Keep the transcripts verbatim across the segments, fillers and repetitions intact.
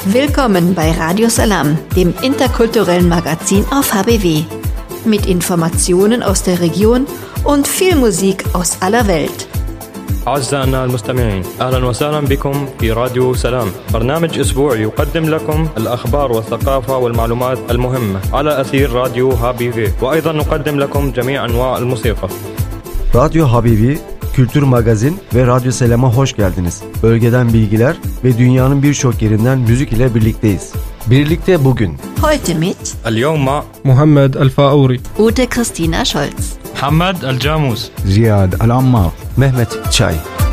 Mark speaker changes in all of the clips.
Speaker 1: Willkommen bei Radio Salam, dem interkulturellen Magazin auf H B W. Mit Informationen aus der Region und viel Musik aus aller Welt.
Speaker 2: أعزائنا المستمعين، أهلا وسهلا بكم في راديو سلام، برنامج أسبوعي يقدم لكم الأخبار والثقافة والمعلومات المهمة على أثير راديو H B W، وأيضا نقدم لكم جميع أنواع الموسيقى.
Speaker 3: Radyo H B W, Kültür Magazin ve Radyo Selam'a hoş geldiniz. Bölgeden bilgiler ve dünyanın birçok yerinden müzik ile birlikteyiz. Birlikte bugün.
Speaker 1: Heute mit
Speaker 2: اليوم
Speaker 4: محمد الفاوري،
Speaker 1: Ute Christina Scholz,
Speaker 2: محمد الجاموس،
Speaker 5: زياد العمار،
Speaker 3: Mehmet Çay.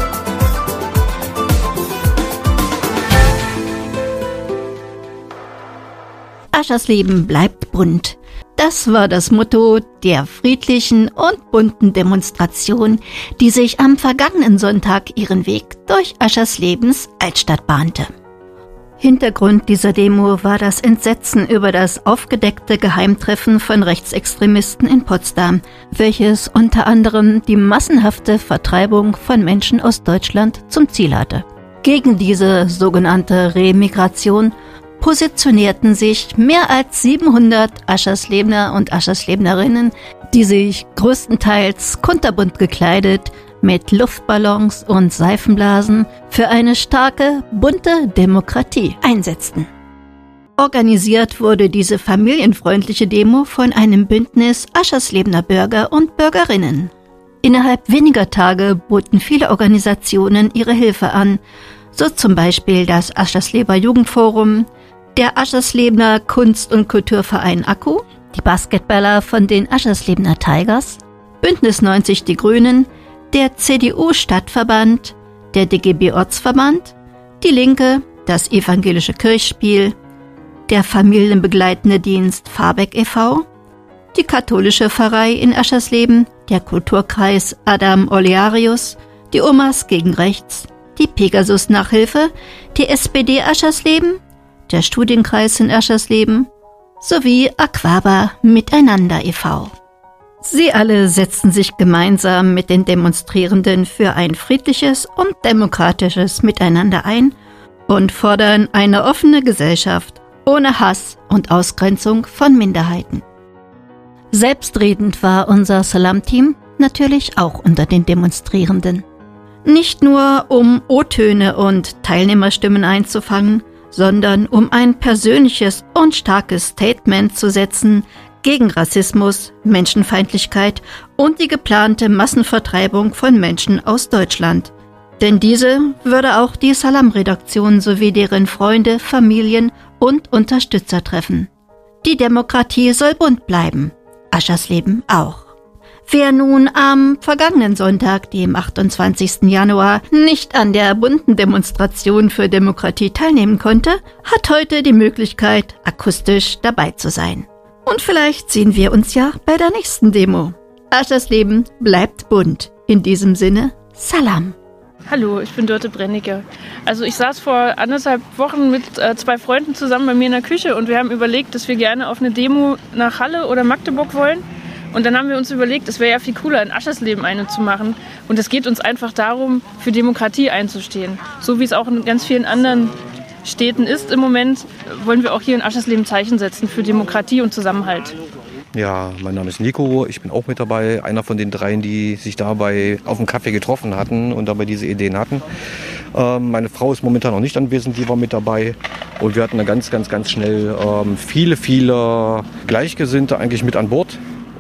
Speaker 1: Aschersleben bleibt bunt. Das war das Motto der friedlichen und bunten Demonstration, die sich am vergangenen Sonntag ihren Weg durch Ascherslebens Altstadt bahnte. Hintergrund dieser Demo war das Entsetzen über das aufgedeckte Geheimtreffen von Rechtsextremisten in Potsdam, welches unter anderem die massenhafte Vertreibung von Menschen aus Deutschland zum Ziel hatte. Gegen diese sogenannte Remigration positionierten sich mehr als siebenhundert Ascherslebner und Ascherslebnerinnen, die sich größtenteils kunterbunt gekleidet mit Luftballons und Seifenblasen für eine starke, bunte Demokratie einsetzten. Organisiert wurde diese familienfreundliche Demo von einem Bündnis Ascherslebner Bürger und Bürgerinnen. Innerhalb weniger Tage boten viele Organisationen ihre Hilfe an, so zum Beispiel das Aschersleber Jugendforum, der Ascherslebner Kunst- und Kulturverein Akku, die Basketballer von den Ascherslebner Tigers, Bündnis neunzig Die Grünen, der C D U-Stadtverband, der D G B-Ortsverband, die Linke, das Evangelische Kirchspiel, der familienbegleitende Dienst Fahrbeck e V, die katholische Pfarrei in Aschersleben, der Kulturkreis Adam Olearius, die Omas gegen Rechts, die Pegasus-Nachhilfe, die S P D Aschersleben, der Studienkreis in Aschersleben sowie Aquaba Miteinander e V Sie alle setzten sich gemeinsam mit den Demonstrierenden für ein friedliches und demokratisches Miteinander ein und fordern eine offene Gesellschaft ohne Hass und Ausgrenzung von Minderheiten. Selbstredend war unser Salam-Team natürlich auch unter den Demonstrierenden. Nicht nur, um O-Töne und Teilnehmerstimmen einzufangen, sondern um ein persönliches und starkes Statement zu setzen gegen Rassismus, Menschenfeindlichkeit und die geplante Massenvertreibung von Menschen aus Deutschland. Denn diese würde auch die Salam-Redaktion sowie deren Freunde, Familien und Unterstützer treffen. Die Demokratie soll bunt bleiben, Aschersleben auch. Wer nun am vergangenen Sonntag, dem achtundzwanzigsten Januar, nicht an der bunten Demonstration für Demokratie teilnehmen konnte, hat heute die Möglichkeit, akustisch dabei zu sein. Und vielleicht sehen wir uns ja bei der nächsten Demo. Aschersleben bleibt bunt. In diesem Sinne, Salam.
Speaker 6: Hallo, ich bin Dörte Brennicke. Also ich saß vor anderthalb Wochen mit äh, zwei Freunden zusammen bei mir in der Küche und wir haben überlegt, dass wir gerne auf eine Demo nach Halle oder Magdeburg wollen. Und dann haben wir uns überlegt, es wäre ja viel cooler, in Aschersleben eine zu machen. Und es geht uns einfach darum, für Demokratie einzustehen. So wie es auch in ganz vielen anderen Städten ist im Moment, wollen wir auch hier in Aschersleben Zeichen setzen für Demokratie und Zusammenhalt.
Speaker 7: Ja, mein Name ist Nico, ich bin auch mit dabei, einer von den dreien, die sich dabei auf dem Kaffee getroffen hatten und dabei diese Ideen hatten. Ähm, meine Frau ist momentan noch nicht anwesend, die war mit dabei und wir hatten dann ganz, ganz, ganz schnell ähm, viele, viele Gleichgesinnte eigentlich mit an Bord.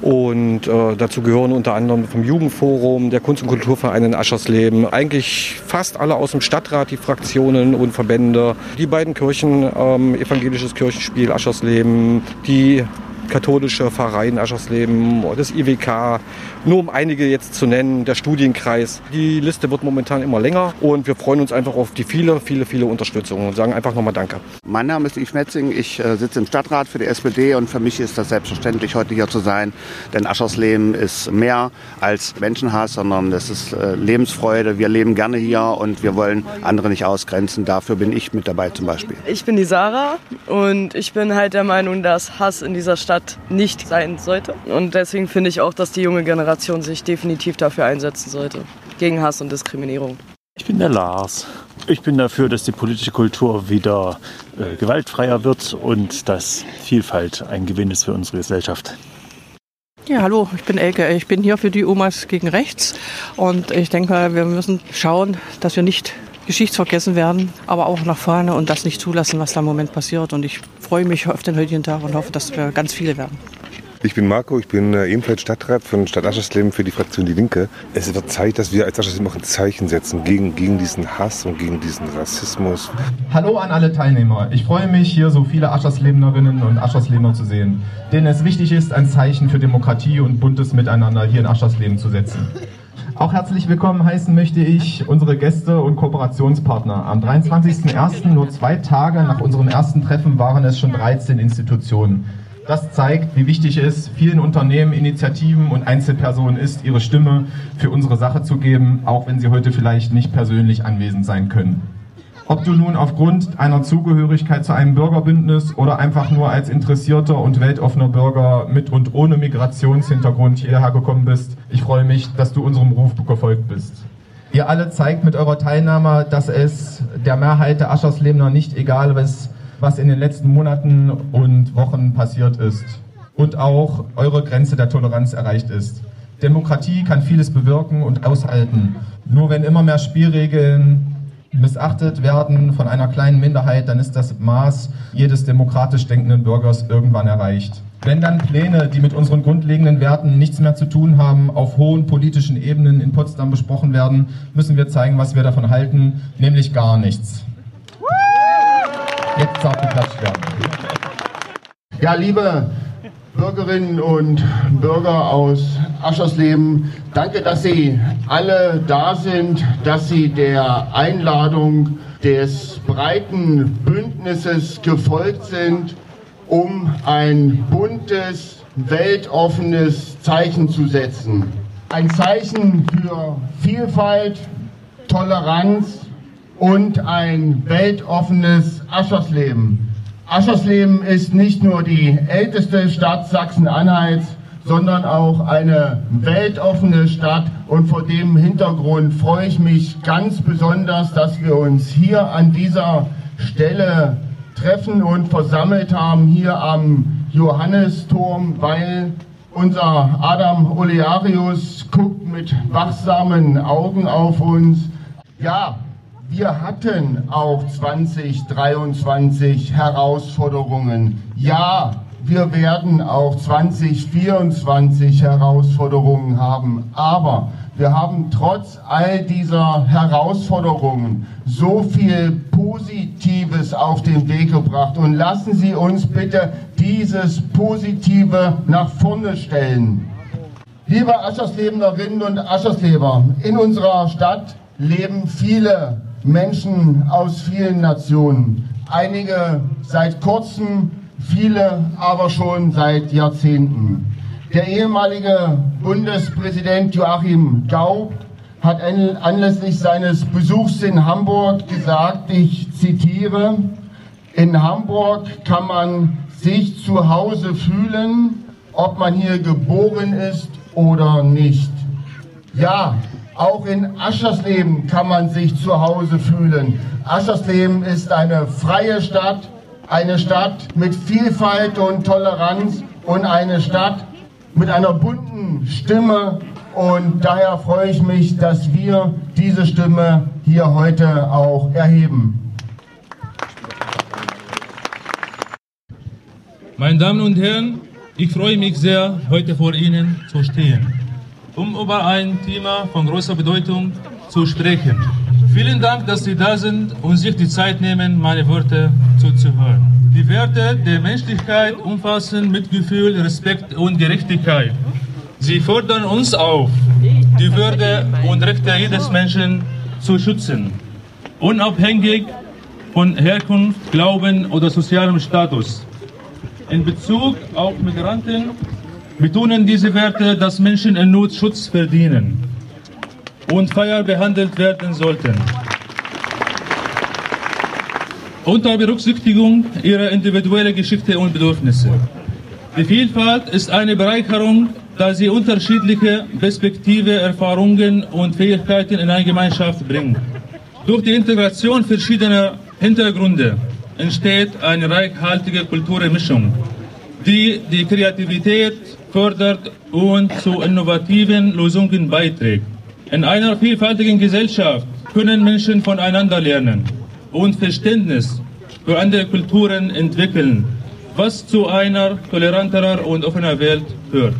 Speaker 7: Und äh, dazu gehören unter anderem vom Jugendforum, der Kunst- und Kulturverein in Aschersleben, eigentlich fast alle aus dem Stadtrat, die Fraktionen und Verbände, die beiden Kirchen, ähm, Evangelisches Kirchenspiel Aschersleben, die katholische Pfarrei in Aschersleben, das I W K, nur um einige jetzt zu nennen, der Studienkreis. Die Liste wird momentan immer länger und wir freuen uns einfach auf die viele, viele, viele Unterstützung und sagen einfach nochmal Danke.
Speaker 8: Mein Name ist Yves Metzing, ich äh, sitze im Stadtrat für die S P D und für mich ist das selbstverständlich, heute hier zu sein, denn Aschersleben ist mehr als Menschenhass, sondern es ist äh, Lebensfreude. Wir leben gerne hier und wir wollen andere nicht ausgrenzen. Dafür bin ich mit dabei zum Beispiel.
Speaker 9: Ich bin die Sarah und ich bin halt der Meinung, dass Hass in dieser Stadt nicht sein sollte. Und deswegen finde ich auch, dass die junge Generation sich definitiv dafür einsetzen sollte. Gegen Hass und Diskriminierung.
Speaker 10: Ich bin der Lars.
Speaker 4: Ich bin dafür, dass die politische Kultur wieder äh, gewaltfreier wird und dass Vielfalt ein Gewinn ist für unsere Gesellschaft.
Speaker 5: Ja, hallo, ich bin Elke. Ich bin hier für die Omas gegen Rechts und ich denke, wir müssen schauen, dass wir nicht geschichtsvergessen werden, aber auch nach vorne und das nicht zulassen, was da im Moment passiert. Und ich freue mich auf den heutigen Tag und hoffe, dass wir ganz viele werden.
Speaker 10: Ich bin Marco, ich bin äh, ebenfalls Stadtrat von Stadt Aschersleben für die Fraktion Die Linke. Es wird Zeit, dass wir als Aschersleben auch ein Zeichen setzen gegen, gegen diesen Hass und gegen diesen Rassismus.
Speaker 11: Hallo an alle Teilnehmer. Ich freue mich, hier so viele Ascherslebenerinnen und Ascherslebener zu sehen, denen es wichtig ist, ein Zeichen für Demokratie und buntes Miteinander hier in Aschersleben zu setzen. Auch herzlich willkommen heißen möchte ich unsere Gäste und Kooperationspartner. Am dreiundzwanzigsten ersten, nur zwei Tage nach unserem ersten Treffen, waren es schon dreizehn Institutionen. Das zeigt, wie wichtig es vielen Unternehmen, Initiativen und Einzelpersonen ist, ihre Stimme für unsere Sache zu geben, auch wenn sie heute vielleicht nicht persönlich anwesend sein können. Ob du nun aufgrund einer Zugehörigkeit zu einem Bürgerbündnis oder einfach nur als interessierter und weltoffener Bürger mit und ohne Migrationshintergrund hierher gekommen bist, ich freue mich, dass du unserem Ruf gefolgt bist. Ihr alle zeigt mit eurer Teilnahme, dass es der Mehrheit der Ascherslebener nicht egal ist, was in den letzten Monaten und Wochen passiert ist und auch eure Grenze der Toleranz erreicht ist. Demokratie kann vieles bewirken und aushalten. Nur wenn immer mehr Spielregeln missachtet werden von einer kleinen Minderheit, dann ist das Maß jedes demokratisch denkenden Bürgers irgendwann erreicht. Wenn dann Pläne, die mit unseren grundlegenden Werten nichts mehr zu tun haben, auf hohen politischen Ebenen in Potsdam besprochen werden, müssen wir zeigen, was wir davon halten, nämlich gar nichts. Jetzt darf geklatscht werden.
Speaker 12: Ja, liebe Bürgerinnen und Bürger aus Aschersleben, danke, dass Sie alle da sind, dass Sie der Einladung des breiten Bündnisses gefolgt sind, um ein buntes, weltoffenes Zeichen zu setzen. Ein Zeichen für Vielfalt, Toleranz und ein weltoffenes Aschersleben. Aschersleben ist nicht nur die älteste Stadt Sachsen-Anhalts, sondern auch eine weltoffene Stadt. Und vor dem Hintergrund freue ich mich ganz besonders, dass wir uns hier an dieser Stelle treffen und versammelt haben, hier am Johannisturm, weil unser Adam Olearius guckt mit wachsamen Augen auf uns. Ja, wir hatten auch zwanzig dreiundzwanzig Herausforderungen. Ja, wir werden auch zwanzig vierundzwanzig Herausforderungen haben. Aber wir haben trotz all dieser Herausforderungen so viel Positives auf den Weg gebracht. Und lassen Sie uns bitte dieses Positive nach vorne stellen. Liebe Ascherslebenerinnen und Aschersleber, in unserer Stadt leben viele Menschen aus vielen Nationen. Einige seit kurzem, viele aber schon seit Jahrzehnten. Der ehemalige Bundespräsident Joachim Gauck hat anlässlich seines Besuchs in Hamburg gesagt, ich zitiere, in Hamburg kann man sich zu Hause fühlen, ob man hier geboren ist oder nicht. Ja, auch in Aschersleben kann man sich zu Hause fühlen. Aschersleben ist eine freie Stadt, eine Stadt mit Vielfalt und Toleranz und eine Stadt mit einer bunten Stimme. Und daher freue ich mich, dass wir diese Stimme hier heute auch erheben.
Speaker 13: Meine Damen und Herren, ich freue mich sehr, heute vor Ihnen zu stehen, um über ein Thema von großer Bedeutung zu sprechen. Vielen Dank, dass Sie da sind und sich die Zeit nehmen, meine Worte zuzuhören. Die Werte der Menschlichkeit umfassen Mitgefühl, Respekt und Gerechtigkeit. Sie fordern uns auf, die Würde und Rechte jedes Menschen zu schützen, unabhängig von Herkunft, Glauben oder sozialem Status. In Bezug auf Migranten betonen diese Werte, dass Menschen in Not Schutz verdienen und fair behandelt werden sollten, unter Berücksichtigung ihrer individuellen Geschichte und Bedürfnisse. Die Vielfalt ist eine Bereicherung, da sie unterschiedliche Perspektiven, Erfahrungen und Fähigkeiten in eine Gemeinschaft bringt. Durch die Integration verschiedener Hintergründe entsteht eine reichhaltige Kulturmischung, die die Kreativität fördert und zu innovativen Lösungen beiträgt. In einer vielfältigen Gesellschaft können Menschen voneinander lernen und Verständnis für andere Kulturen entwickeln, was zu einer toleranteren und offener Welt führt.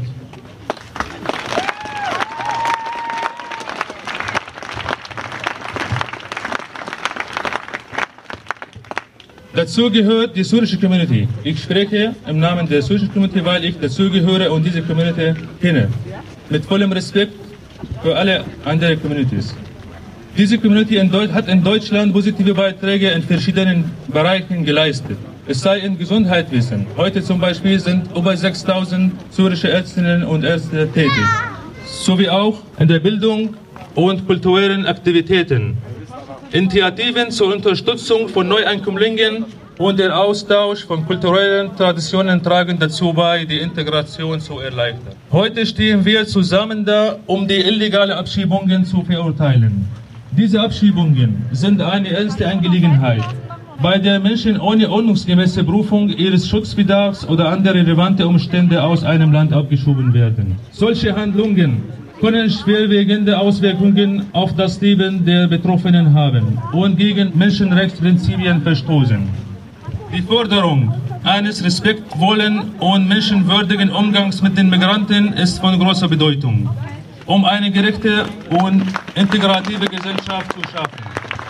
Speaker 13: Dazu gehört die syrische Community. Ich spreche im Namen der syrischen Community, weil ich dazu gehöre und diese Community kenne. Mit vollem Respekt für alle anderen Communities. Diese Community in hat in Deutschland positive Beiträge in verschiedenen Bereichen geleistet. Es sei im Gesundheitswesen. Heute zum Beispiel sind über sechstausend syrische Ärztinnen und Ärzte tätig. Sowie auch in der Bildung und kulturellen Aktivitäten. Initiativen zur Unterstützung von Neuankömmlingen und der Austausch von kulturellen Traditionen tragen dazu bei, die Integration zu erleichtern. Heute stehen wir zusammen da, um die illegalen Abschiebungen zu verurteilen. Diese Abschiebungen sind eine ernste Angelegenheit, bei der Menschen ohne ordnungsgemäße Berufung ihres Schutzbedarfs oder andere relevante Umstände aus einem Land abgeschoben werden. Solche Handlungen können schwerwiegende Auswirkungen auf das Leben der Betroffenen haben und gegen Menschenrechtsprinzipien verstoßen. Die Forderung eines respektvollen und menschenwürdigen Umgangs mit den Migranten ist von großer Bedeutung, um eine gerechte und integrative Gesellschaft zu schaffen.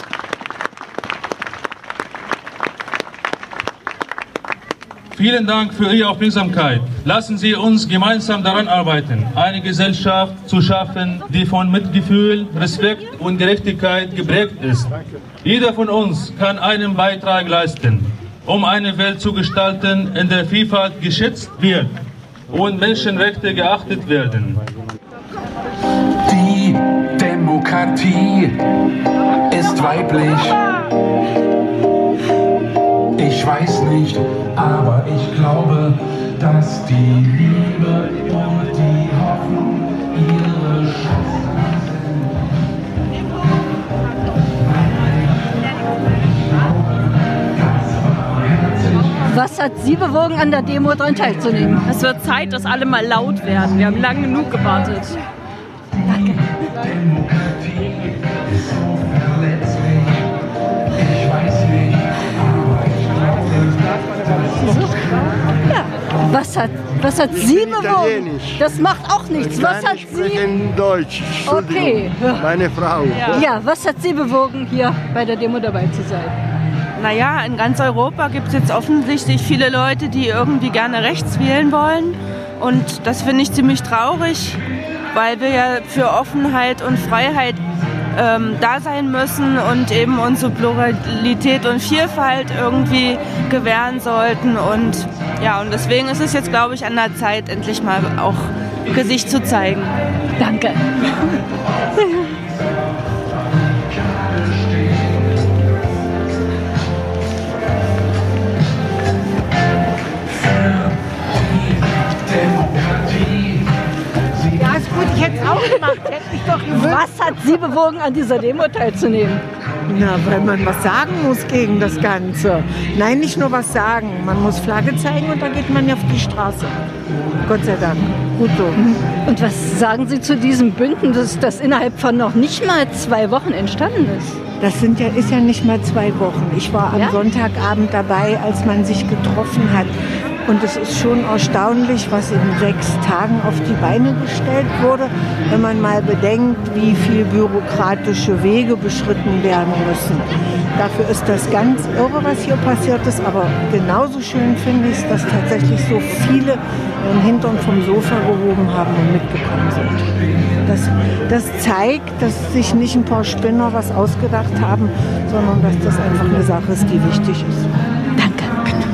Speaker 13: Vielen Dank für Ihre Aufmerksamkeit. Lassen Sie uns gemeinsam daran arbeiten, eine Gesellschaft zu schaffen, die von Mitgefühl, Respekt und Gerechtigkeit geprägt ist. Jeder von uns kann einen Beitrag leisten, um eine Welt zu gestalten, in der Vielfalt geschätzt wird und Menschenrechte geachtet werden.
Speaker 14: Die Demokratie ist weiblich. Ich weiß nicht, aber ich glaube, dass die Liebe und die Hoffnung ihre Schwestern sind.
Speaker 1: Was hat Sie bewogen, an der Demo daran teilzunehmen?
Speaker 15: Es wird Zeit, dass alle mal laut werden. Wir haben lange genug gewartet.
Speaker 1: Danke.
Speaker 14: Demokratie ist so verletzlich. Ich weiß nicht, aber ich glaube,
Speaker 1: Ja. Was hat, was hat Sie bewogen? Das macht auch nichts. Was hat Sie?
Speaker 16: In Deutsch.
Speaker 1: Okay.
Speaker 16: Meine Frau.
Speaker 1: Ja. ja, was hat Sie bewogen, hier bei der Demo dabei zu sein?
Speaker 17: Naja, in ganz Europa gibt es jetzt offensichtlich viele Leute, die irgendwie gerne rechts wählen wollen. Und das finde ich ziemlich traurig, weil wir ja für Offenheit und Freiheit ähm, da sein müssen und eben unsere Pluralität und Vielfalt irgendwie gewähren sollten. Und ja, und deswegen ist es jetzt, glaube ich, an der Zeit, endlich mal auch Gesicht zu zeigen.
Speaker 1: Danke.
Speaker 18: Ja, ist gut, ich hätte es auch gemacht, hätte mich doch gewünscht.
Speaker 1: Was hat Sie bewogen, an dieser Demo teilzunehmen?
Speaker 18: Na, weil man was sagen muss gegen das Ganze. Nein, nicht nur was sagen, man muss Flagge zeigen und dann geht man ja auf die Straße. Gott sei Dank, gut so.
Speaker 1: Und was sagen Sie zu diesem Bündnis, das innerhalb von noch nicht mal zwei Wochen entstanden ist?
Speaker 18: Das sind ja, ist ja nicht mal zwei Wochen. Ich war am
Speaker 1: Ja?
Speaker 18: Sonntagabend dabei, als man sich getroffen hat. Und es ist schon erstaunlich, was in sechs Tagen auf die Beine gestellt wurde, wenn man mal bedenkt, wie viel bürokratische Wege beschritten werden müssen. Dafür ist das ganz irre, was hier passiert ist. Aber genauso schön finde ich es, dass tatsächlich so viele ihren Hintern vom Sofa gehoben haben und mitgekommen sind. Das, das zeigt, dass sich nicht ein paar Spinner was ausgedacht haben, sondern dass das einfach eine Sache ist, die wichtig ist.
Speaker 1: Danke.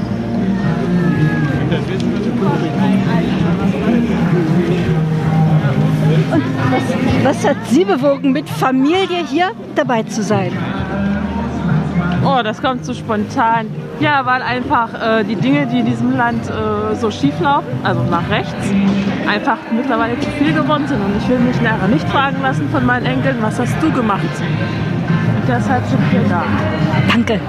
Speaker 1: Und was, was hat Sie bewogen, mit Familie hier dabei zu sein?
Speaker 19: Oh, das kommt so spontan. Ja, weil einfach äh, die Dinge, die in diesem Land äh, so schief laufen, also nach rechts, einfach mittlerweile zu viel geworden sind. Und ich will mich nachher nicht fragen lassen von meinen Enkeln, was hast du gemacht? deshalb sind wir da.
Speaker 1: Danke.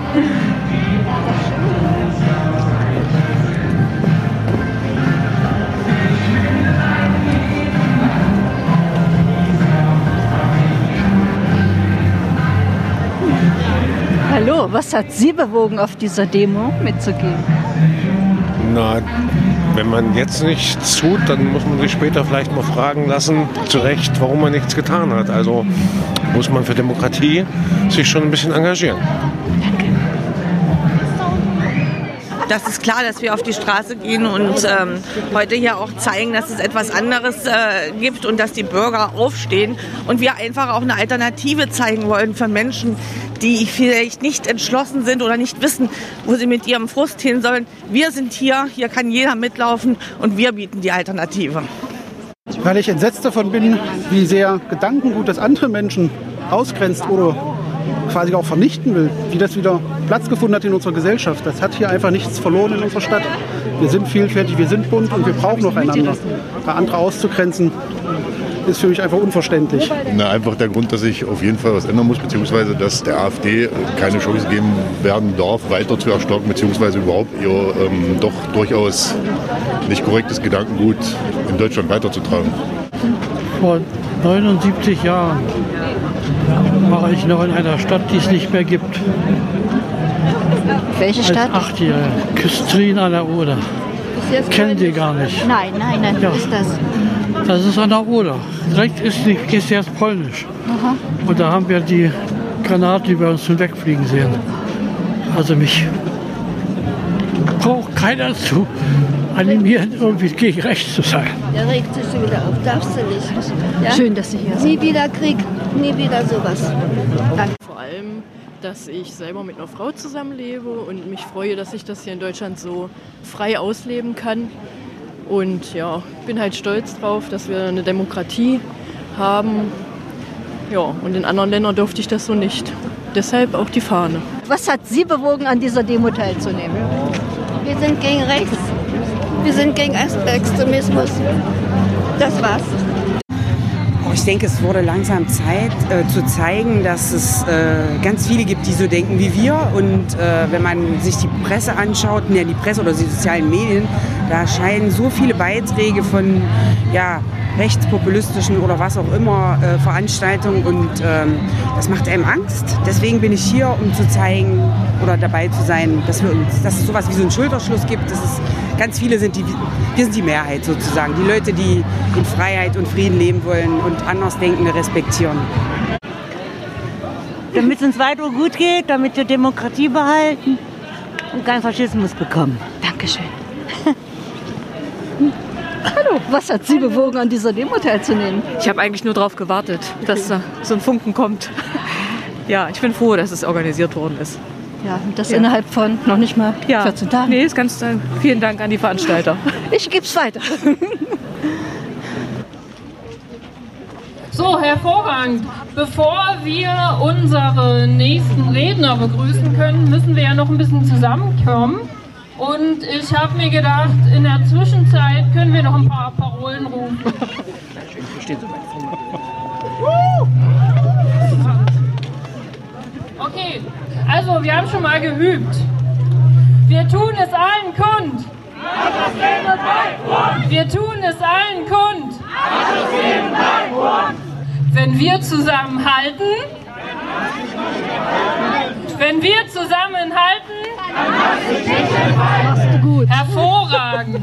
Speaker 1: Hallo, was hat Sie bewogen, auf dieser Demo mitzugehen?
Speaker 16: Na, wenn man jetzt nichts tut, dann muss man sich später vielleicht mal fragen lassen, zu Recht, warum man nichts getan hat. Also muss man für Demokratie sich schon ein bisschen engagieren.
Speaker 20: Das ist klar, dass wir auf die Straße gehen und ähm, heute hier auch zeigen, dass es etwas anderes äh, gibt und dass die Bürger aufstehen und wir einfach auch eine Alternative zeigen wollen für Menschen, die vielleicht nicht entschlossen sind oder nicht wissen, wo sie mit ihrem Frust hin sollen. Wir sind hier, hier kann jeder mitlaufen und wir bieten die Alternative.
Speaker 21: Weil ich entsetzt davon bin, wie sehr Gedankengut das andere Menschen ausgrenzt oder quasi auch vernichten will, wie das wieder Platz gefunden hat in unserer Gesellschaft. Das hat hier einfach nichts verloren in unserer Stadt. Wir sind vielfältig, wir sind bunt und wir brauchen noch einander. Da andere auszugrenzen, ist für mich einfach unverständlich.
Speaker 22: Na, einfach der Grund, dass sich auf jeden Fall was ändern muss, beziehungsweise dass der AfD keine Chance geben werden darf, weiter zu erstarken, beziehungsweise überhaupt ihr ähm, doch durchaus nicht korrektes Gedankengut in Deutschland weiterzutragen.
Speaker 23: Vor neunundsiebzig Jahren war ich noch in einer Stadt, die es nicht mehr gibt.
Speaker 1: Welche Stadt?
Speaker 23: Als Achtjährige. Küstrin an der Oder. Kennen Sie gar nicht.
Speaker 1: Nein, nein, nein,
Speaker 23: Ja.
Speaker 1: wo ist das?
Speaker 23: Das ist an der Oder. Direkt ist die ist erst polnisch.
Speaker 1: Aha.
Speaker 23: Und da haben wir die Granaten über uns hinwegfliegen sehen. Also mich braucht keiner zu animieren, irgendwie gegen rechts zu sein.
Speaker 24: Der regt sich schon wieder auf. Darfst du nicht. Ja?
Speaker 1: Schön, dass Sie hier sind.
Speaker 24: Nie wieder Krieg, nie wieder sowas. Danke.
Speaker 25: Vor allem, dass ich selber mit einer Frau zusammenlebe und mich freue, dass ich das hier in Deutschland so frei ausleben kann. Und ja, bin halt stolz drauf, dass wir eine Demokratie haben. Ja, und in anderen Ländern durfte ich das so nicht. Deshalb auch die Fahne.
Speaker 1: Was hat Sie bewogen, an dieser Demo teilzunehmen?
Speaker 24: Wir sind gegen rechts. Wir sind gegen Extremismus. Das war's.
Speaker 26: Ich denke, es wurde langsam Zeit äh, zu zeigen, dass es äh, ganz viele gibt, die so denken wie wir. Und äh, wenn man sich die Presse anschaut, ja, die Presse oder die sozialen Medien, da erscheinen so viele Beiträge von ja, rechtspopulistischen oder was auch immer äh, Veranstaltungen. Und ähm, das macht einem Angst. Deswegen bin ich hier, um zu zeigen oder dabei zu sein, dass, wir uns, dass es sowas wie so einen Schulterschluss gibt. Dass es ganz viele sind, die, wir sind die Mehrheit sozusagen. Die Leute, die in Freiheit und Frieden leben wollen und Andersdenkende respektieren.
Speaker 27: Damit es uns weiter gut geht, damit wir Demokratie behalten und keinen Faschismus bekommen.
Speaker 1: Dankeschön. Hallo, was hat Sie bewogen, an dieser Demo teilzunehmen?
Speaker 28: Ich habe eigentlich nur darauf gewartet, dass da so ein Funken kommt. Ja, ich bin froh, dass es organisiert worden ist.
Speaker 1: Ja, und das
Speaker 28: Ja.
Speaker 1: innerhalb von noch nicht mal
Speaker 28: Ja.
Speaker 1: vierzehn Tagen.
Speaker 28: Nee, ist ganz, äh, vielen Dank an die Veranstalter.
Speaker 1: Ich gebe es weiter.
Speaker 6: So, hervorragend. Bevor wir unsere nächsten Redner begrüßen können, müssen wir ja noch ein bisschen zusammenkommen. Und ich habe mir gedacht, in der Zwischenzeit können wir noch ein paar Parolen rufen. Okay, also wir haben schon mal geübt. Wir tun es allen kund. Wir tun es allen kund. Wenn wir zusammenhalten, wenn wir zusammenhalten,
Speaker 1: machst du gut.
Speaker 6: Hervorragend.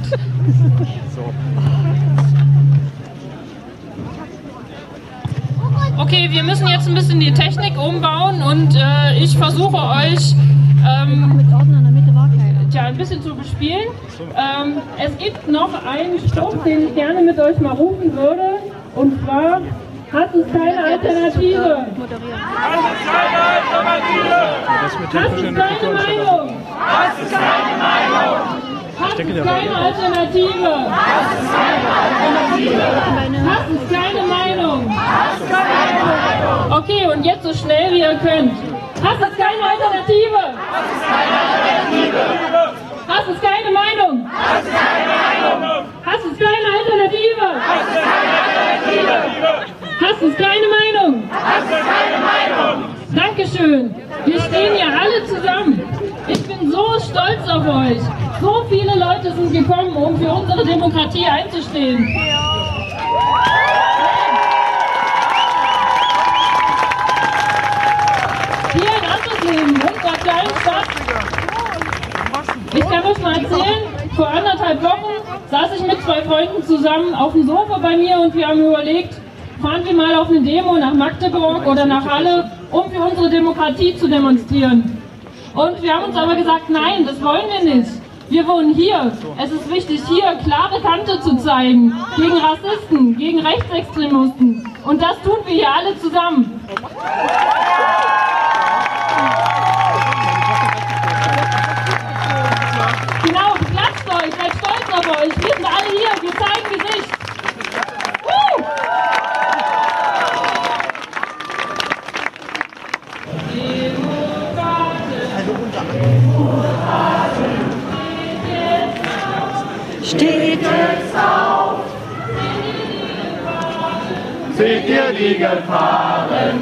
Speaker 6: Okay, wir müssen jetzt ein bisschen die Technik umbauen und äh, ich versuche euch ähm, tja, ein bisschen zu bespielen. Ähm, es gibt noch einen Spruch, den ich gerne mit euch mal rufen würde, und zwar: Hass ist keine Alternative. Hass ist keine Alternative. Hass ist keine Meinung. Hass ist keine Meinung. Hass ist keine Alternative. Hass ist keine Alternative. Hass ist keine Meinung. Hass ist keine Meinung. Okay, und jetzt so schnell wie ihr könnt. Hass ist keine Alternative. Hass ist keine Alternative. Hass ist keine Meinung. Hass ist keine Meinung. Hass ist keine Alternative. Hass ist keine Alternative. Hass ist keine Meinung. Hass ist keine Meinung. Dankeschön.
Speaker 2: für euch. So viele Leute sind gekommen, um für unsere Demokratie einzustehen. Hier in Aschersleben, unserer kleinen Stadt. Ich kann euch mal erzählen, vor anderthalb Wochen saß ich mit zwei Freunden zusammen auf dem Sofa bei mir und wir haben überlegt, fahren wir mal auf eine Demo nach Magdeburg oder nach Halle, um für unsere Demokratie zu demonstrieren. Und wir haben uns aber gesagt, nein, das wollen wir nicht. Wir wohnen hier. Es ist wichtig, hier klare Kante zu zeigen. Gegen Rassisten, gegen Rechtsextremisten. Und das tun wir hier alle zusammen. Genau, klatscht euch, seid stolz auf euch. Wir sind alle hier, wir zeigen Gesicht. Woo!
Speaker 3: Steht jetzt auf!
Speaker 12: Seht ihr die Gefahren?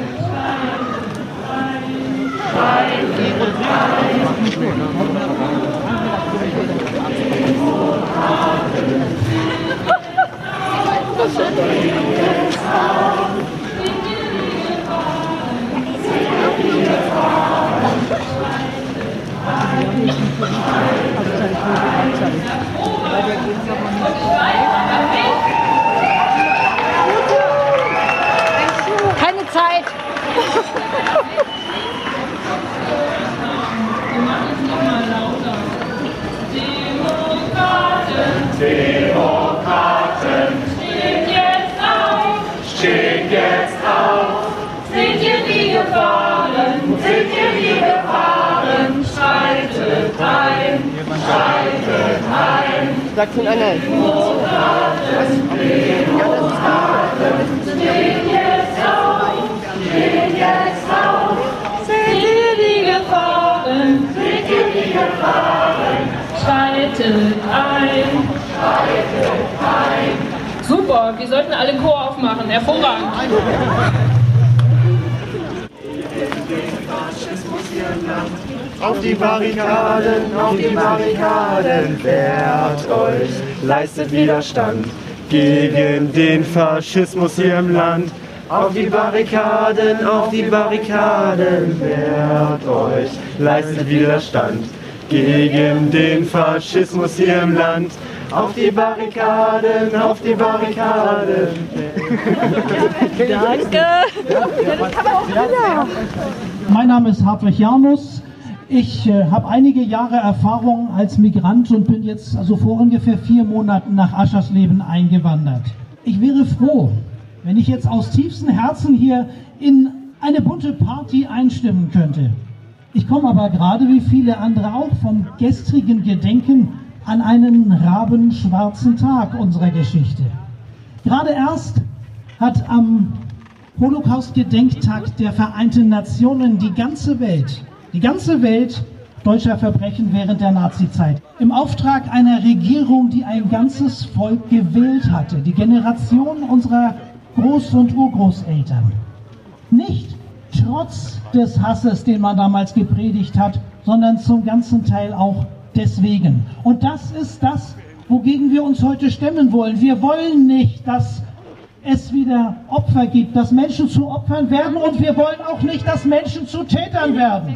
Speaker 3: Keine Zeit! Demokraten, steht jetzt auf!
Speaker 12: Steht jetzt auf!
Speaker 3: Seht ihr die Gefahren? Seht ihr die Gefahren? Schreitet ein! Schreitet ein!
Speaker 4: Sagt von einer.
Speaker 3: Steht jetzt auf! Steht jetzt auf! Seht ihr die Gefahren? Seht ihr die Gefahren?
Speaker 2: Schreitet ein.
Speaker 3: Schreitet ein!
Speaker 2: Super, wir sollten alle einen Chor aufmachen. Hervorragend.
Speaker 3: Auf die Barrikaden, auf die Barrikaden, wehrt euch, leistet Widerstand gegen den Faschismus hier im Land. Auf die Barrikaden, auf die Barrikaden, wehrt euch, leistet Widerstand gegen den Faschismus hier im Land. Auf die Barrikaden, auf die Barrikaden. Danke.
Speaker 5: Mein Name ist Hartwig Janus. Ich äh, habe einige Jahre Erfahrung als Migrant und bin jetzt also vor ungefähr vier Monaten nach Aschersleben eingewandert. Ich wäre froh, wenn ich jetzt aus tiefstem Herzen hier in eine bunte Party einstimmen könnte. Ich komme aber gerade wie viele andere auch vom gestrigen Gedenken an einen rabenschwarzen Tag unserer Geschichte. Gerade erst hat am Holocaust-Gedenktag der Vereinten Nationen die ganze Welt, die ganze Welt deutscher Verbrechen während der Nazizeit im Auftrag einer Regierung, die ein ganzes Volk gewählt hatte, die Generation unserer Groß- und Urgroßeltern. Nicht trotz des Hasses, den man damals gepredigt hat, sondern zum ganzen Teil auch deswegen. Und das ist das, wogegen wir uns heute stemmen wollen. Wir wollen nicht, dass es wieder Opfer gibt, dass Menschen zu Opfern werden, und wir wollen auch nicht, dass Menschen zu Tätern werden.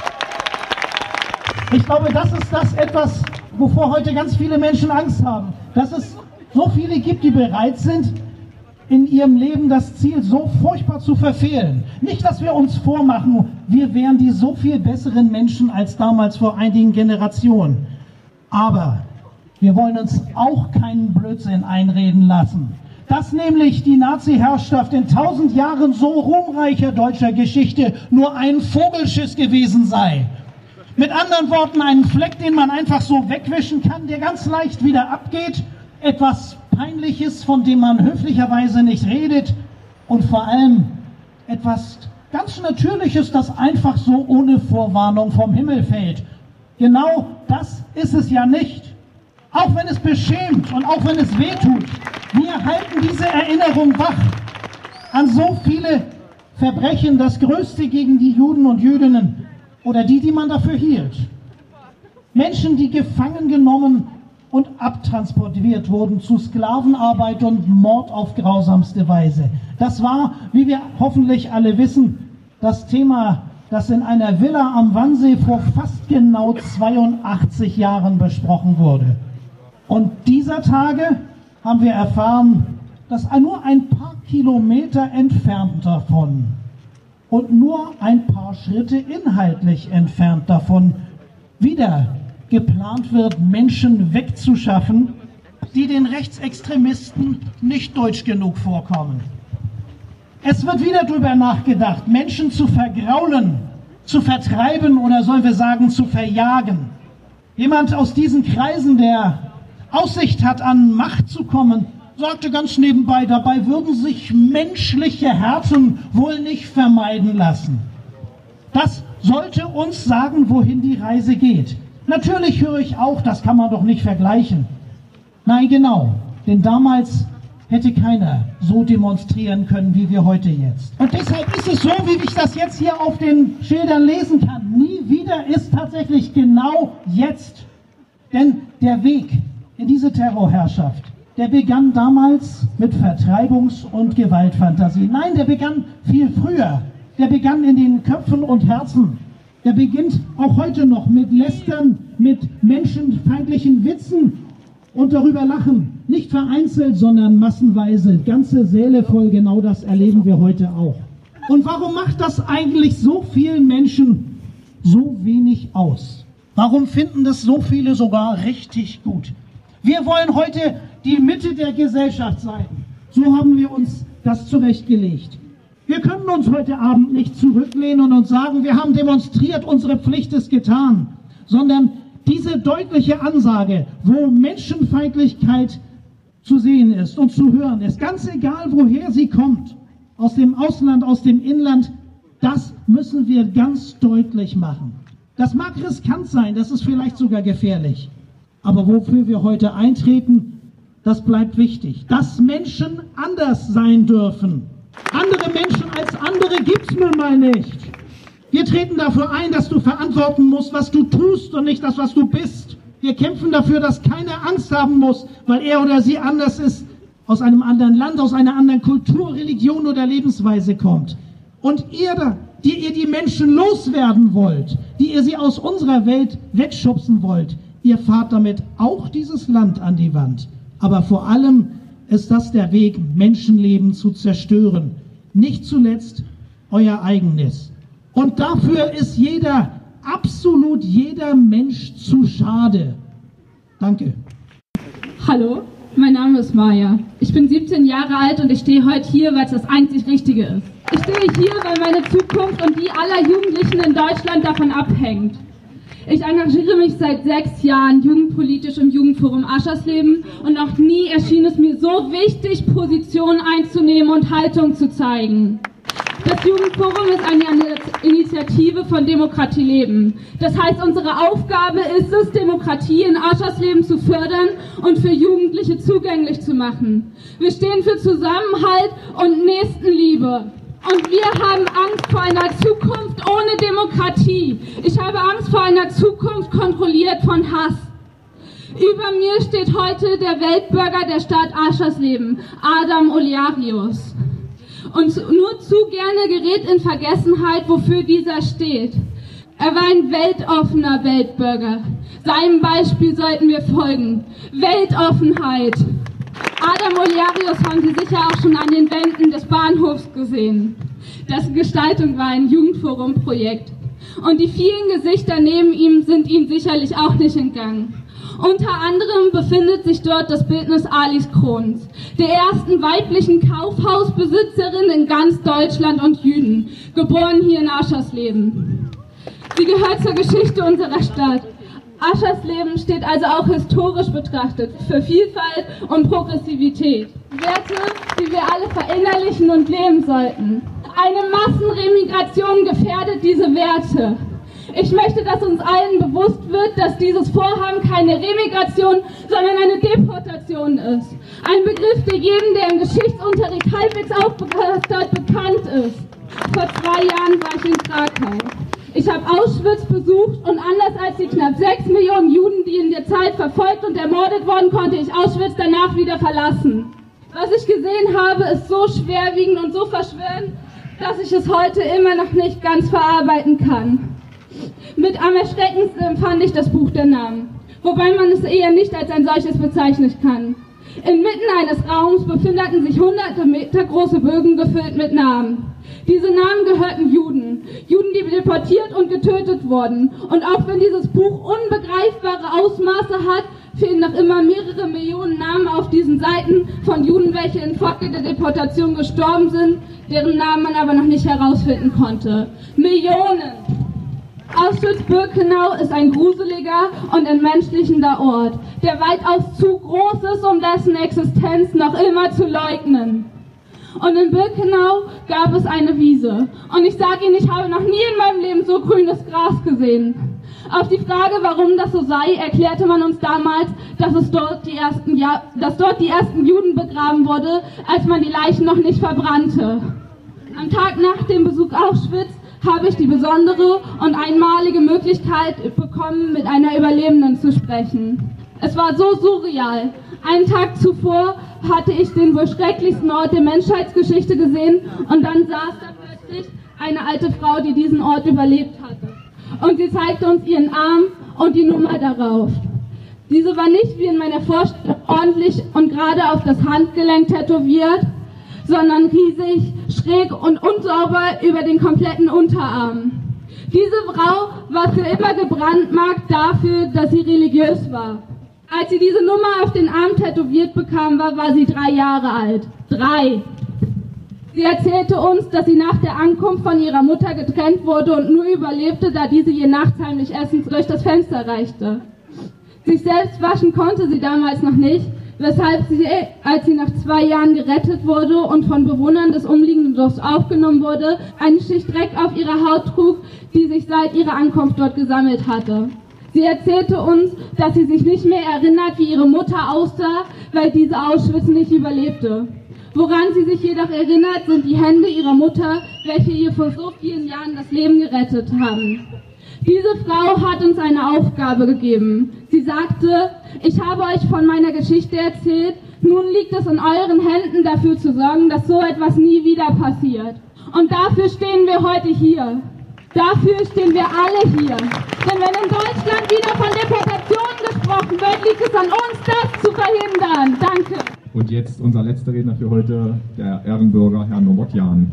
Speaker 5: Ich glaube, das ist das etwas, wovor heute ganz viele Menschen Angst haben. Dass es so viele gibt, die bereit sind, in ihrem Leben das Ziel so furchtbar zu verfehlen. Nicht, dass wir uns vormachen, wir wären die so viel besseren Menschen als damals vor einigen Generationen. Aber wir wollen uns auch keinen Blödsinn einreden lassen. Dass nämlich die Nazi-Herrschaft in tausend Jahren so ruhmreicher deutscher Geschichte nur ein Vogelschiss gewesen sei. Mit anderen Worten, einen Fleck, den man einfach so wegwischen kann, der ganz leicht wieder abgeht. Etwas Peinliches, von dem man höflicherweise nicht redet. Und vor allem etwas ganz Natürliches, das einfach so ohne Vorwarnung vom Himmel fällt. Genau das ist es ja nicht. Auch wenn es beschämt und auch wenn es wehtut. Wir halten diese Erinnerung wach an so viele Verbrechen, das Größte gegen die Juden und Jüdinnen oder die, die man dafür hielt. Menschen Menschen, die gefangen genommen und abtransportiert wurden zu Sklavenarbeit und Mord auf grausamste Weise. Das war, wie wir hoffentlich alle wissen, das Thema, das in einer Villa am Wannsee vor fast genau zweiundachtzig Jahren besprochen wurde. Und dieser Tage haben wir erfahren, dass nur ein paar Kilometer entfernt davon und nur ein paar Schritte inhaltlich entfernt davon wieder geplant wird, Menschen wegzuschaffen, die den Rechtsextremisten nicht deutsch genug vorkommen. Es wird wieder darüber nachgedacht, Menschen zu vergraulen, zu vertreiben oder sollen wir sagen, zu verjagen. Jemand aus diesen Kreisen, der Aussicht hat, an Macht zu kommen, sagte ganz nebenbei, dabei würden sich menschliche Härten wohl nicht vermeiden lassen. Das sollte uns sagen, wohin die Reise geht. Natürlich höre ich auch, das kann man doch nicht vergleichen. Nein, genau, denn damals hätte keiner so demonstrieren können, wie wir heute jetzt. Und deshalb ist es so, wie ich das jetzt hier auf den Schildern lesen kann. Nie wieder ist tatsächlich genau jetzt. Denn der Weg in diese Terrorherrschaft, der begann damals mit Vertreibungs- und Gewaltfantasie. Nein, der begann viel früher. Der begann in den Köpfen und Herzen. Der beginnt auch heute noch mit Lästern, mit menschenfeindlichen Witzen und darüber lachen. Nicht vereinzelt, sondern massenweise. Ganze Säle voll, genau das erleben wir heute auch. Und warum macht das eigentlich so vielen Menschen so wenig aus? Warum finden das so viele sogar richtig gut? Wir wollen heute die Mitte der Gesellschaft sein. So haben wir uns das zurechtgelegt. Wir können uns heute Abend nicht zurücklehnen und uns sagen, wir haben demonstriert, unsere Pflicht ist getan, sondern diese deutliche Ansage, wo Menschenfeindlichkeit zu sehen ist und zu hören ist, ganz egal woher sie kommt, aus dem Ausland, aus dem Inland, das müssen wir ganz deutlich machen. Das mag riskant sein, das ist vielleicht sogar gefährlich, aber wofür wir heute eintreten, das bleibt wichtig, dass Menschen anders sein dürfen. Andere Menschen als andere gibt's nun mal nicht. Wir treten dafür ein, dass du verantworten musst, was du tust und nicht das, was du bist. Wir kämpfen dafür, dass keiner Angst haben muss, weil er oder sie anders ist, aus einem anderen Land, aus einer anderen Kultur, Religion oder Lebensweise kommt. Und ihr, die ihr die Menschen loswerden wollt, die ihr sie aus unserer Welt wegschubsen wollt, ihr fahrt damit auch dieses Land an die Wand. Aber vor allem ist das der Weg, Menschenleben zu zerstören. Nicht zuletzt euer eigenes. Und dafür ist jeder, absolut jeder Mensch zu schade. Danke.
Speaker 4: Hallo, mein Name ist Maja. Ich bin siebzehn Jahre alt und ich stehe heute hier, weil es das einzig Richtige ist. Ich stehe hier, weil meine Zukunft und die aller Jugendlichen in Deutschland davon abhängt. Ich engagiere mich seit sechs Jahren jugendpolitisch im Jugendforum Aschersleben und noch nie erschien es mir so wichtig, Position einzunehmen und Haltung zu zeigen. Das Jugendforum ist eine Initiative von Demokratie leben. Das heißt, unsere Aufgabe ist es, Demokratie in Aschersleben zu fördern und für Jugendliche zugänglich zu machen. Wir stehen für Zusammenhalt und Nächstenliebe. Und wir haben Angst vor einer Zukunft ohne Demokratie. Ich habe Angst vor einer Zukunft kontrolliert von Hass. Über mir steht heute der Weltbürger der Stadt Aschersleben, Adam Olearius. Und nur zu gerne gerät in Vergessenheit, wofür dieser steht. Er war ein weltoffener Weltbürger. Seinem Beispiel sollten wir folgen. Weltoffenheit. Adam Olearius haben Sie sicher auch schon an den Wänden des Bahnhofs gesehen. Dessen Gestaltung war ein Jugendforum-Projekt. Und die vielen Gesichter neben ihm sind Ihnen sicherlich auch nicht entgangen. Unter anderem befindet sich dort das Bildnis Alice Krohns, der ersten weiblichen Kaufhausbesitzerin in ganz Deutschland und Jüden, geboren hier in Aschersleben. Sie gehört zur Geschichte unserer Stadt. Aschersleben steht also auch historisch betrachtet für Vielfalt und Progressivität. Werte, die wir alle verinnerlichen und leben sollten. Eine Massenremigration gefährdet diese Werte. Ich möchte, dass uns allen bewusst wird, dass dieses Vorhaben keine Remigration, sondern eine Deportation ist. Ein Begriff, der jedem, der im Geschichtsunterricht halbwegs aufgepasst hat, bekannt ist. Vor zwei Jahren war ich in Krakau. Ich habe Auschwitz besucht und anders als die knapp sechs Millionen Juden, worden, konnte ich Auschwitz danach wieder verlassen. Was ich gesehen habe, ist so schwerwiegend und so verschwörend, dass ich es heute immer noch nicht ganz verarbeiten kann. Mit am erschreckendsten empfand ich das Buch der Namen, wobei man es eher nicht als ein solches bezeichnen kann. Inmitten eines Raums befindeten sich hunderte Meter große Bögen gefüllt mit Namen. Diese Namen gehörten Juden, Juden, die deportiert und getötet wurden. Und auch wenn dieses Buch unbegreifbare Ausmaße hat, fehlen noch immer mehrere Millionen Namen auf diesen Seiten von Juden, welche infolge der Deportation gestorben sind, deren Namen man aber noch nicht herausfinden konnte. Millionen! Auschwitz-Birkenau ist ein gruseliger und entmenschlichender Ort, der weitaus zu groß ist, um dessen Existenz noch immer zu leugnen. Und in Birkenau gab es eine Wiese. Und ich sage Ihnen, ich habe noch nie in meinem Leben so grünes Gras gesehen. Auf die Frage, warum das so sei, erklärte man uns damals, dass, es dort, die ersten, ja, dass dort die ersten Juden begraben wurde, als man die Leichen noch nicht verbrannte. Am Tag nach dem Besuch Auschwitz habe ich die besondere und einmalige Möglichkeit bekommen, mit einer Überlebenden zu sprechen. Es war so surreal. Einen Tag zuvor hatte ich den wohl schrecklichsten Ort der Menschheitsgeschichte gesehen und dann saß da plötzlich eine alte Frau, die diesen Ort überlebt hatte. Und sie zeigte uns ihren Arm und die Nummer darauf. Diese war nicht wie in meiner Vorstellung ordentlich und gerade auf das Handgelenk tätowiert, sondern riesig, schräg und unsauber über den kompletten Unterarm. Diese Frau war für immer gebrandmarkt dafür, dass sie religiös war. Als sie diese Nummer auf den Arm tätowiert bekam, war, war sie drei Jahre alt. Drei! Sie erzählte uns, dass sie nach der Ankunft von ihrer Mutter getrennt wurde und nur überlebte, da diese ihr nachts heimlich Essen durch das Fenster reichte. Sich selbst waschen konnte sie damals noch nicht, weshalb sie, als sie nach zwei Jahren gerettet wurde und von Bewohnern des umliegenden Dorfs aufgenommen wurde, eine Schicht Dreck auf ihrer Haut trug, die sich seit ihrer Ankunft dort gesammelt hatte. Sie erzählte uns, dass sie sich nicht mehr erinnert, wie ihre Mutter aussah, weil diese Auschwitz nicht überlebte. Woran sie sich jedoch erinnert, sind die Hände ihrer Mutter, welche ihr vor so vielen Jahren das Leben gerettet haben. Diese Frau hat uns eine Aufgabe gegeben. Sie sagte, ich habe euch von meiner Geschichte erzählt, nun liegt es in euren Händen, dafür zu sorgen, dass so etwas nie wieder passiert. Und dafür stehen wir heute hier. Dafür stehen wir alle hier. Denn wenn in Deutschland wieder von Deportation gesprochen wird, liegt es an uns, das zu verhindern. Danke.
Speaker 7: Und jetzt unser letzter Redner für heute, der Ehrenbürger Herr Nowotjan.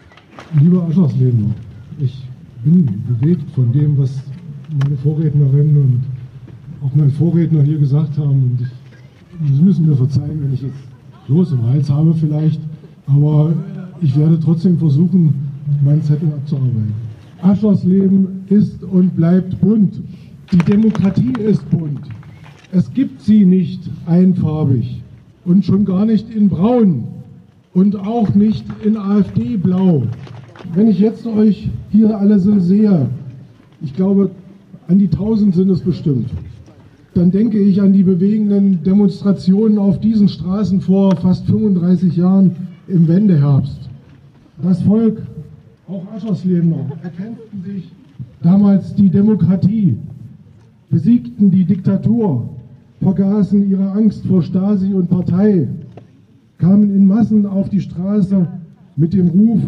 Speaker 8: Lieber Aschersleben, ich bin bewegt von dem, was meine Vorrednerin und auch mein Vorredner hier gesagt haben. Und ich, Sie müssen mir verzeihen, wenn ich jetzt Kloß im Hals habe vielleicht, aber ich werde trotzdem versuchen, meinen Zettel abzuarbeiten. Aschersleben ist und bleibt bunt. Die Demokratie ist bunt. Es gibt sie nicht einfarbig und schon gar nicht in braun und auch nicht in AfD-blau. Wenn ich jetzt euch hier alle so sehe, ich glaube, an die tausend sind es bestimmt, dann denke ich an die bewegenden Demonstrationen auf diesen Straßen vor fast fünfunddreißig Jahren im Wendeherbst. Das Volk, auch Ascherslebener, erkämpften sich damals die Demokratie, besiegten die Diktatur, vergaßen ihre Angst vor Stasi und Partei, kamen in Massen auf die Straße mit dem Ruf,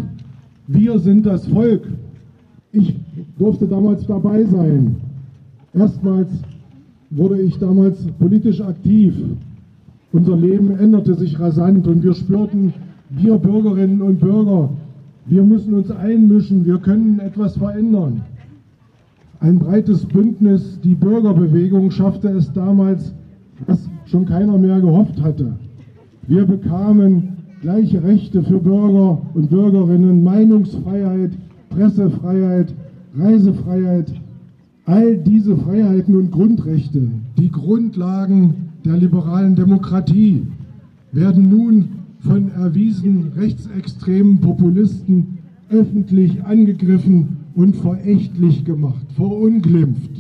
Speaker 8: wir sind das Volk. Ich durfte damals dabei sein. Erstmals wurde ich damals politisch aktiv. Unser Leben änderte sich rasant und wir spürten, wir Bürgerinnen und Bürger, wir müssen uns einmischen, wir können etwas verändern. Ein breites Bündnis, die Bürgerbewegung, schaffte es damals, was schon keiner mehr gehofft hatte. Wir bekamen gleiche Rechte für Bürger und Bürgerinnen, Meinungsfreiheit, Pressefreiheit, Reisefreiheit, all diese Freiheiten und Grundrechte, die Grundlagen der liberalen Demokratie, werden nun von erwiesen rechtsextremen Populisten öffentlich angegriffen und verächtlich gemacht, verunglimpft.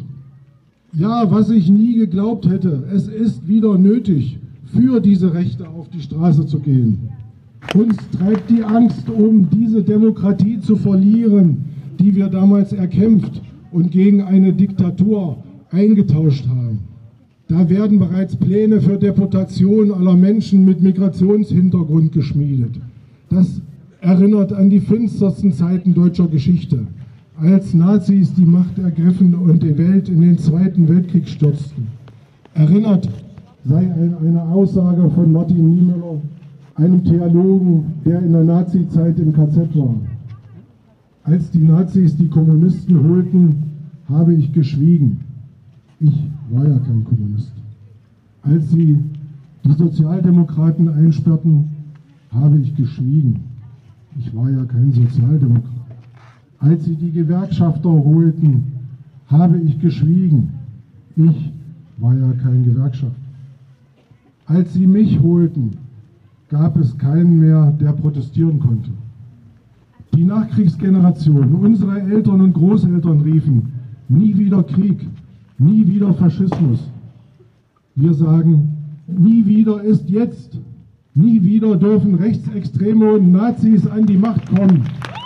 Speaker 8: Ja, was ich nie geglaubt hätte, es ist wieder nötig, für diese Rechte auf die Straße zu gehen. Uns treibt die Angst um, diese Demokratie zu verlieren, die wir damals erkämpft und gegen eine Diktatur eingetauscht haben. Da werden bereits Pläne für Deportation aller Menschen mit Migrationshintergrund geschmiedet. Das erinnert an die finstersten Zeiten deutscher Geschichte, als Nazis die Macht ergriffen und die Welt in den Zweiten Weltkrieg stürzten. Erinnert sei eine Aussage von Martin Niemöller, einem Theologen, der in der Nazizeit im K Z war. Als die Nazis die Kommunisten holten, habe ich geschwiegen. Ich war ja kein Kommunist. Als sie die Sozialdemokraten einsperrten, habe ich geschwiegen. Ich war ja kein Sozialdemokrat. Als sie die Gewerkschafter holten, habe ich geschwiegen. Ich war ja kein Gewerkschafter. Als sie mich holten, gab es keinen mehr, der protestieren konnte. Die Nachkriegsgeneration, unsere Eltern und Großeltern riefen, nie wieder Krieg, nie wieder Faschismus. Wir sagen, nie wieder ist jetzt. Nie wieder dürfen Rechtsextreme und Nazis an die Macht kommen.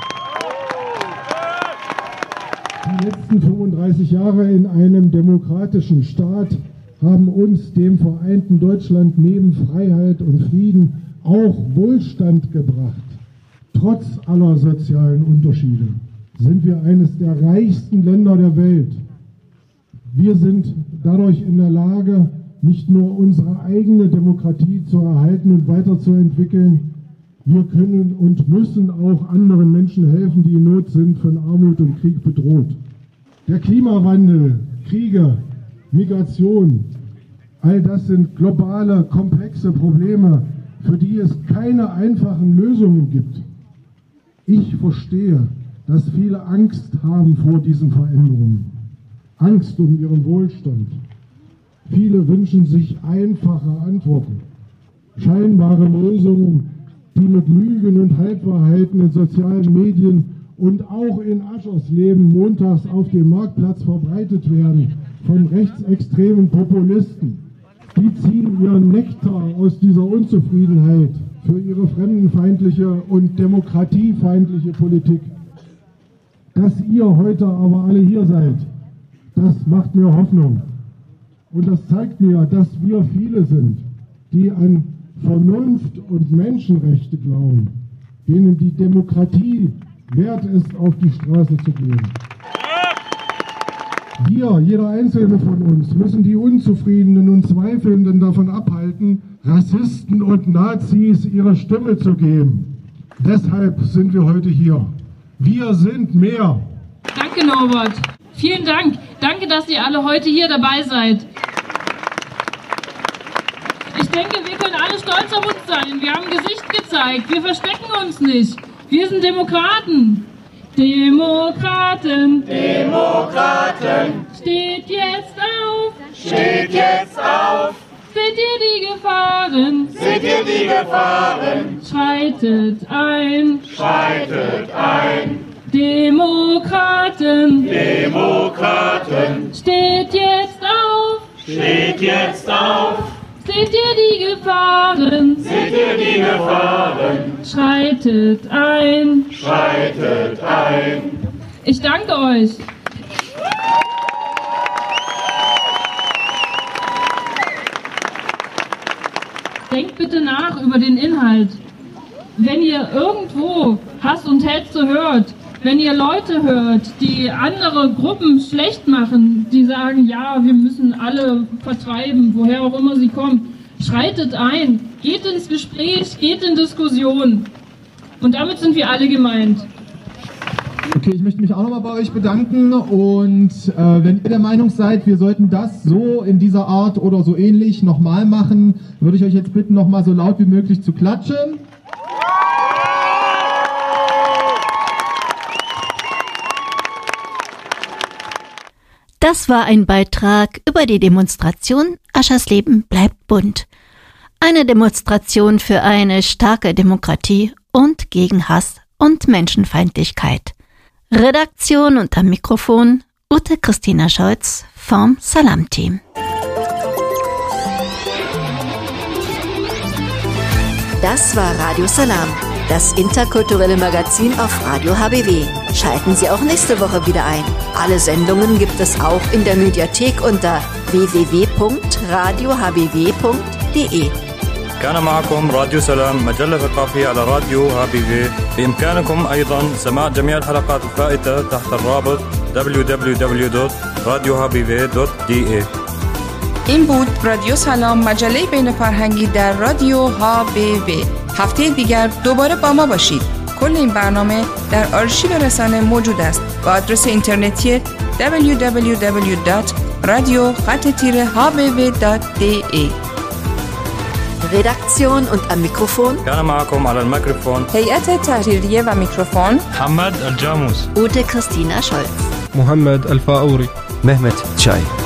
Speaker 8: Die letzten fünfunddreißig Jahre in einem demokratischen Staat haben uns, dem vereinten Deutschland, neben Freiheit und Frieden auch Wohlstand gebracht. Trotz aller sozialen Unterschiede sind wir eines der reichsten Länder der Welt. Wir sind dadurch in der Lage, nicht nur unsere eigene Demokratie zu erhalten und weiterzuentwickeln, wir können und müssen auch anderen Menschen helfen, die in Not sind, von Armut und Krieg bedroht. Der Klimawandel, Kriege, Migration, all das sind globale, komplexe Probleme, für die es keine einfachen Lösungen gibt. Ich verstehe, dass viele Angst haben vor diesen Veränderungen. Angst um ihren Wohlstand. Viele wünschen sich einfache Antworten. Scheinbare Lösungen, die mit Lügen und Halbwahrheiten in sozialen Medien und auch in Aschersleben montags auf dem Marktplatz verbreitet werden von rechtsextremen Populisten. Die ziehen ihren Nektar aus dieser Unzufriedenheit für ihre fremdenfeindliche und demokratiefeindliche Politik. Dass ihr heute aber alle hier seid, das macht mir Hoffnung. Und das zeigt mir, dass wir viele sind, die an Vernunft und Menschenrechte glauben, denen die Demokratie wert ist, auf die Straße zu gehen. Wir, jeder Einzelne von uns, müssen die Unzufriedenen und Zweifelnden davon abhalten, Rassisten und Nazis ihre Stimme zu geben. Deshalb sind wir heute hier. Wir sind mehr.
Speaker 2: Danke, Norbert. Vielen Dank. Danke, dass ihr alle heute hier dabei seid. Ich denke, wir können alle stolz auf uns sein. Wir haben Gesicht gezeigt. Wir verstecken uns nicht. Wir sind Demokraten. Demokraten.
Speaker 3: Demokraten.
Speaker 2: Steht jetzt auf.
Speaker 3: Steht jetzt auf.
Speaker 2: Seht ihr die Gefahren?
Speaker 3: Seht ihr die Gefahren?
Speaker 2: Schreitet ein.
Speaker 3: Schreitet ein.
Speaker 2: Demokraten.
Speaker 3: Demokraten.
Speaker 2: Steht jetzt auf.
Speaker 3: Steht jetzt auf.
Speaker 2: Seht ihr die Gefahren?
Speaker 3: Seht ihr die Gefahren?
Speaker 2: Schreitet ein.
Speaker 3: Schreitet ein.
Speaker 2: Ich danke euch. Denkt bitte nach über den Inhalt. Wenn ihr irgendwo Hass und Hetze hört, wenn ihr Leute hört, die andere Gruppen schlecht machen, die sagen, ja, wir müssen alle vertreiben, woher auch immer sie kommen, schreitet ein, geht ins Gespräch, geht in Diskussion. Und damit sind wir alle gemeint.
Speaker 9: Okay, ich möchte mich auch nochmal bei euch bedanken und äh, wenn ihr der Meinung seid, wir sollten das so in dieser Art oder so ähnlich nochmal machen, würde ich euch jetzt bitten, nochmal so laut wie möglich zu klatschen.
Speaker 1: Das war ein Beitrag über die Demonstration Aschersleben bleibt bunt. Eine Demonstration für eine starke Demokratie und gegen Hass und Menschenfeindlichkeit. Redaktion und am Mikrofon Ute Christina Scholz vom Salam-Team.
Speaker 10: Das war Radio Salam, das interkulturelle Magazin auf Radio H B W. Schalten Sie auch nächste Woche wieder ein. Alle Sendungen gibt es auch in der Mediathek unter w w w punkt radio h b w punkt d e.
Speaker 11: كان معكم راديو سلام مجلة ثقافية على راديو ها بي في. بإمكانكم أيضا سماع جميع الحلقات الفائتة تحت الرابط دبلیو دبلیو دبلیو دات رادیو ها بی وی دات دی ای.
Speaker 13: این بود رادیو سلام، مجله بین فرهنگی در رادیو ها بی وی. هفته دیگر دوباره با ما باشید. کل این برنامه در آرشیو رسانه موجود است با آدرس اینترنتی دبلیو دبلیو دبلیو دات رادیو خط تیره ها بی وی دات دی ای.
Speaker 10: Redaktion und am Mikrofon
Speaker 11: كان معكم على الميكروفون
Speaker 13: هيئة تحريرية و میکروفون
Speaker 11: محمد الجاموس
Speaker 1: Ute Christina Scholz
Speaker 14: محمد الفاوري
Speaker 15: مهمت شاي